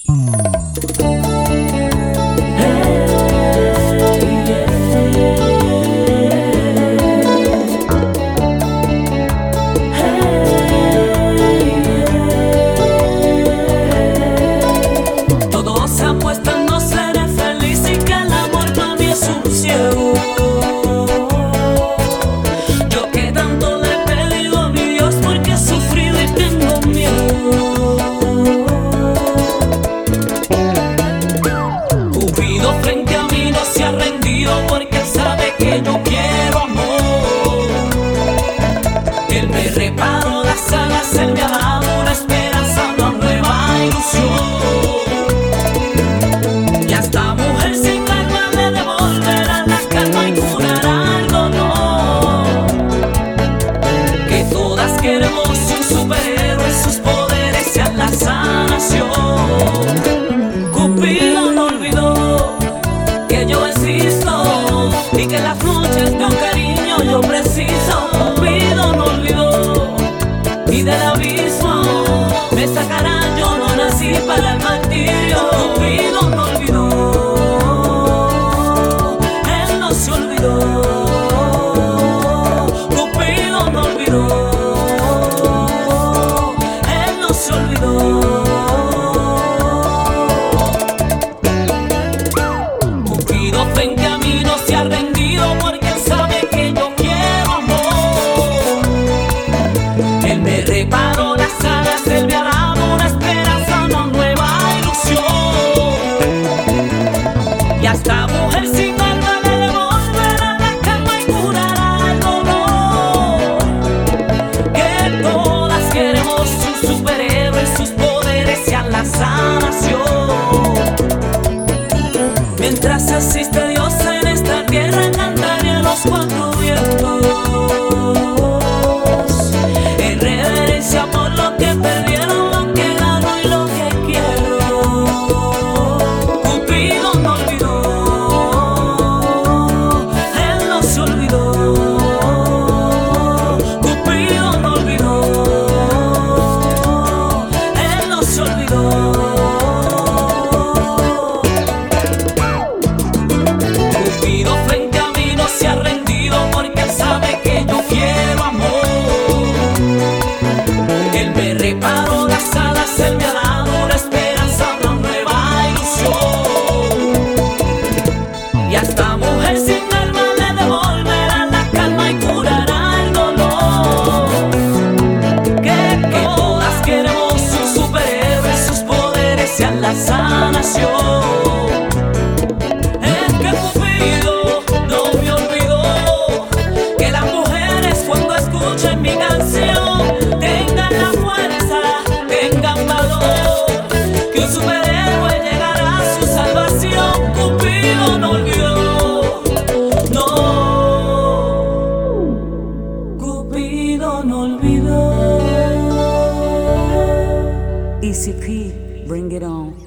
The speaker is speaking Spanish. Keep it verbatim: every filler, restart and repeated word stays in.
Él me ha dado una esperanza, una nueva ilusión. Y a esta mujer sin alma le devolverá la calma y curará el dolor. Que todas queremos un superhéroe, sus poderes sean la sanación. Cupido no olvidó que yo existo y que en las noches de un cariño yo preciso. Cupido no olvidó y del abismo me sacará, yo no nací para el martirio. Cupido no olvidó, él no se olvidó. Cupido no olvidó, él no se olvidó. Cupido frente a mí no se ha rendido porque él sabe que yo quiero amor. Él me reparó las alas, él me ha dado una esperanza, una nueva ilusión. Y a esta mujer sin alma le devolverá la calma y curará el dolor. Que todas queremos un superhéroe, sus poderes sean la sanación. Mientras existe Dios en esta tierra, cantaré a los cuatro vientos en reverencia por lo que perdieron, lo que gano y lo que quiero. Cupido no olvidó, él no se olvidó. Cupido no olvidó, él no se olvidó. Cupido frente a mí no se ha rendido porque él sabe que yo quiero amor. Él me reparó las alas, él me ha dado una esperanza, una nueva ilusión. Y a esta mujer sin alma le devolverá la calma y curará el dolor. Que, que todas queremos un superhéroe, sus poderes sean la sanación. Es que Cupido no me olvidó que las mujeres cuando escuchen mi canción tengan la fuerza, tengan valor, que un superhéroe llegará a su salvación. Cupido no olvidó, no, Cupido no olvidó. E C P, bring it on.